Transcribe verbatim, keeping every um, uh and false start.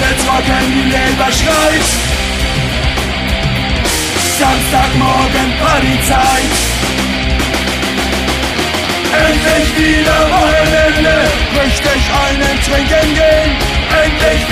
jetzt rocken, die Leber schreit. Samstagmorgen Partyzeit. Endlich wieder Wochenende, möchte ich einen trinken gehen. Endlich